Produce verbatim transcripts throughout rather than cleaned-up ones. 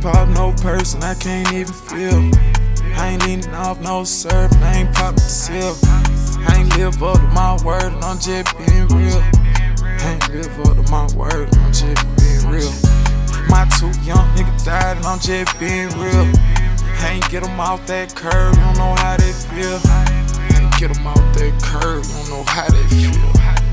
pop no person, I can't even feel. I ain't leaning off no syrup, I ain't poppin' the seal. I ain't live up to my word, and I'm just being real. I ain't live up to my word, and I'm just being real. My two young niggas died, and I'm just being real. I ain't get them off that curve, you don't know how they feel. I ain't get them off that curve, you don't know how they feel.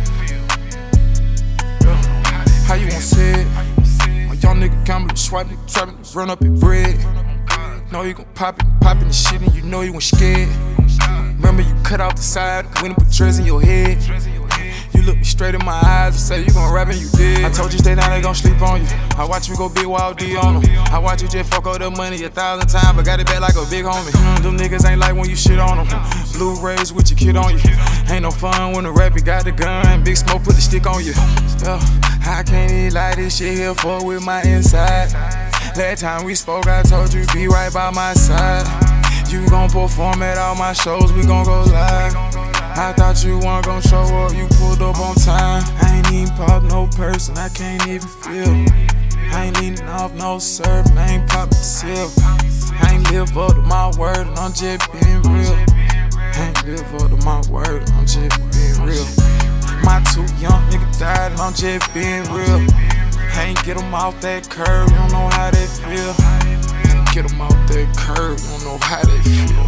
How you gon' say it? My young nigga coming, swiping, trapping, run up your bread. Know you gon' pop it, poppin' the shit, and you know you ain't scared. Remember you cut out the side, when you put dress in your head. You look me straight in my eyes and say you gon' rap and you did. I told you stay down, they gon' sleep on you. I watch you go big wild D on them. I watch you just fuck up the money a thousand times, but got it back like a big homie. Mm, them niggas ain't like when you shit on them. Blu-rays with your kid on you. Ain't no fun when the rapper got the gun. Big smoke put the stick on you. Yeah, I can't even lie, this shit here fuck with my inside. Last time we spoke, I told you be right by my side. You gon' perform at all my shows, we gon' go live. I thought you weren't gon' show up, you pulled up on time. I ain't even pop no person, I can't even feel. I ain't leaning off no syrup, I ain't poppin' the seal. I ain't live up to my word, and I'm just being real. I ain't live up to my word, and I'm just being real. My two young niggas died, and I'm just being real. I ain't get them off that curve, you don't know how they feel. I ain't get them off that curve, you don't know how they feel.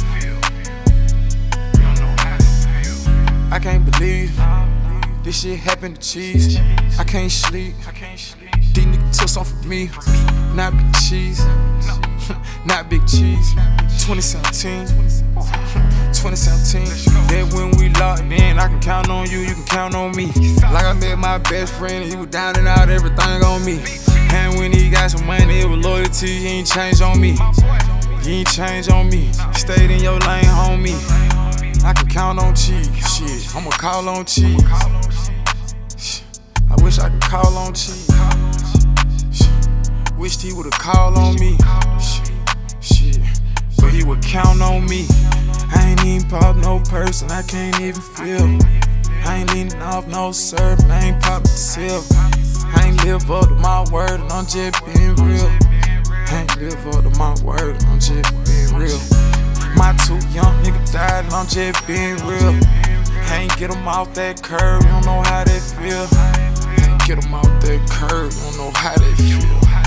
I can't believe this shit happened to cheese. I can't sleep. These niggas took something from me. Not big cheese. Not big cheese. twenty seventeen. twenty seventeen. That when we locked in, I can count on you, you can count on me. Like I met my best friend, he was down and out, everything on me. And when he got some money, it was loyalty, he ain't changed on me. He ain't changed on me. Stayed in your lane, homie. I can count on cheese, shit. I'ma call on cheese. I wish I could call on cheese. Wished he would've called on me. Shit, but he would count on me. I ain't even pop no person, I can't even feel. I ain't leaning off no syrup, I ain't poppin' the seal. I ain't live up to my word, and I'm just being real. I ain't live up to my word, and I'm just being real. My two young niggas died, and I'm just being real. I ain't get them off that curve, you don't know how they feel. I ain't get them off that curve, you don't know how they feel.